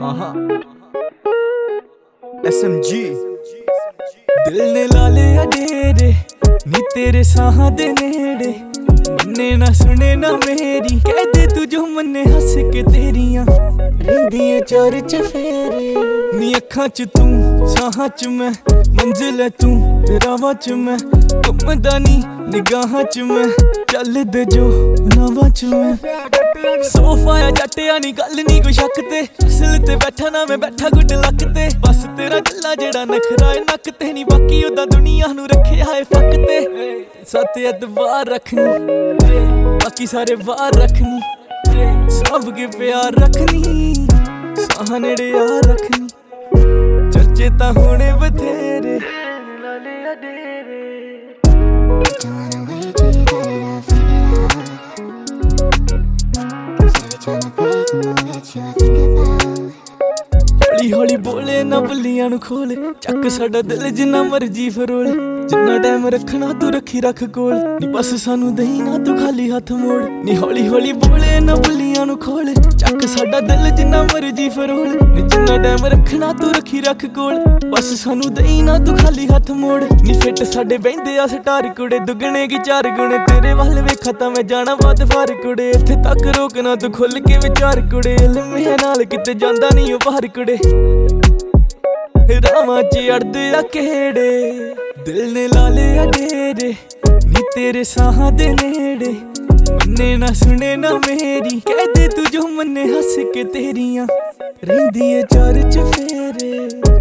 SMG दिल ने ला लिया डेरे नी तेरे साहां दे नेड़े मन्ने ना सुने ना मेरी कह दे तू जो मन्ने हस के तेरियां रहिंदियां चार चफेरे नी अखां च तू साहां च मैं मंजिल है तू ते रावां च मैं घुमदा नी निगाहां च मैं चलदे जो नावां च मैं सोफा या जट्टिया नी गल नी कोई शक ते असल ते बैठा ना मैं बैठा गुड लक ते बस तेरा गल्ला जेड़ा नखरा है नक ते नी बाकी ओदा दुनिया नू रखिया है फक ते सत एतबार रखनी बाकी सारे बाहर रखनी सब के प्यार रखनी साह नेड़े यार रखनी चर्चे तां होने बथेरे हौली हौली बोले ना बल्लियां नू खोल चक साडा दिल जिन्ना मर्जी फरोल जिन्ना टाइम रखना तू रखी रख कोल नी बस सानू दई ना तू खाली हाथ मोड़ नी हौली हौली बोले ना बल्लियां नू खोल चक साडा दिल जिन्ना मर्जी फरोल नी जिन्ना टाइम रखना तू रखी रख कोल बस सानू दई ना तू खाली हाथ मोड़ नी फिट साडे बहिंदे आ स्टार कुड़े दुगने की चार गुणे तेरे वल वेखा तां मैं जाना बात फार कुड़े इत्थे तक रोकना तू खुल के विचार कुड़े लिम्हे नाल किते जांदा नी ओ बाहर कुड़े रावां च अड़दे आ केड़े दिल ने ला लिया डेरे नी तेरे साहां दे नेड़े मन्ने ना सुने ना मेरी कह दे तू जो मन्ने हस के तेरियां रहिंदियां चार चफेरे।